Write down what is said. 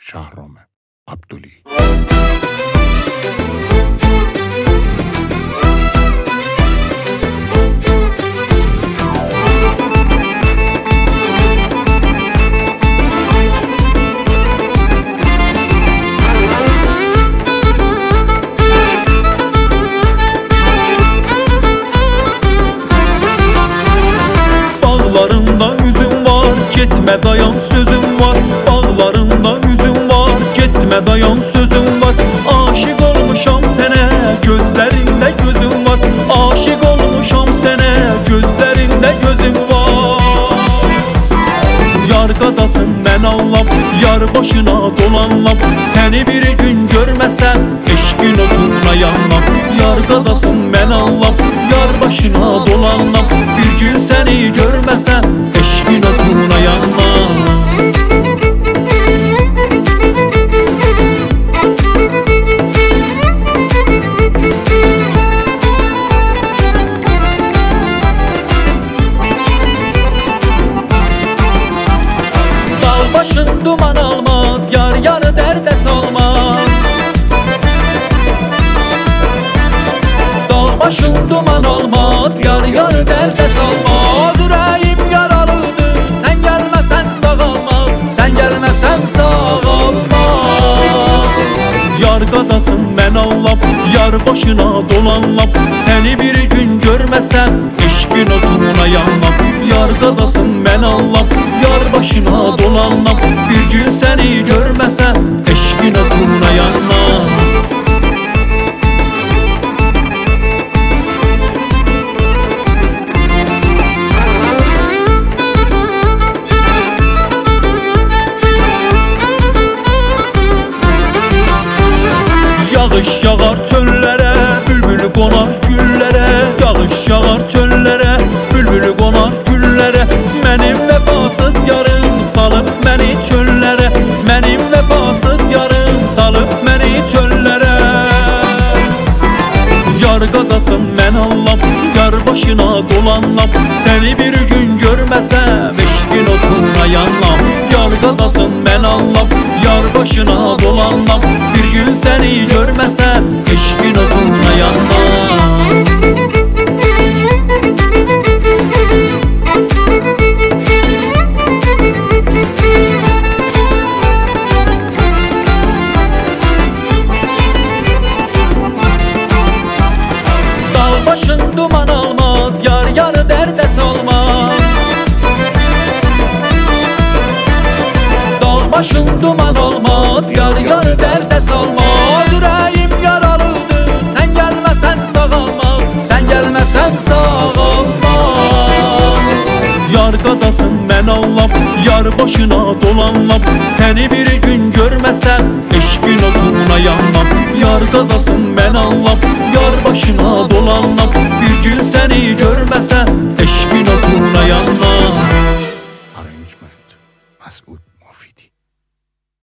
Şahrome Abduli. Bağlarında üzüm var, gitme dayan sözüm var. Bağlarında üzüm var, gitme dayan sözüm var. Aşık olmuşam sene, gözlerinde gözüm var. Aşık olmuşam sene, gözlerinde gözüm var. Yar kadasın ben ağlam, yar başına dolanlam. Seni bir gün görmesem, eşkin otuna yanmam. Yar kadasın ben ağlam, yar başına dolanlam. Bir gün seni görmesem, eşkin otuna yanmam. Dağ başın duman almaz, yar yarı derde salmaz. Dağ başın duman almaz, yar yarı derde salmaz. Yüreğim yaralıdır, sen gelmesen sağalmaz. Sen gelmezsen sağalmaz. Yar kadasın ben ağlam, yar başına dolanlam. Seni bir gün görmesem, eşkin otuna yanmam. Yar kadasın ben ağlam, yar başına dolanlam. Bir gün seni görmesem, eşkin otuna yanmam. Yağış yağar çöllere, bülbülü konar güllere. Yağış yağar çöllere, bülbülü konar güllere. Benim vefasız yarım salıp beni çöllere. Benim vefasız yarım salıp beni çöllere. Yar kadasın ben ağlam, yar başına dolanlam. Seni bir gün görmesem, eşkin otuna yanmam. Yar kadasın ben ağlam, yar başına dolanlam. Bir gün seni görmesem, eşkin otuna yanmam. Dağ başın duman almaz, yar yarı derde salmaz. Dağ başın duman olmaz, yar yarı derde salmaz. Yüreğim yaralıdır, sen gelmesen sağalmaz. Sen gelmezsen sağalmaz. Yar kadasın ben ağlam, yar başına dolanlam. Seni bir gün görmesem, eşkin otuna yanmam. Yar kadasın ben ağlam, yar başına dolanlam.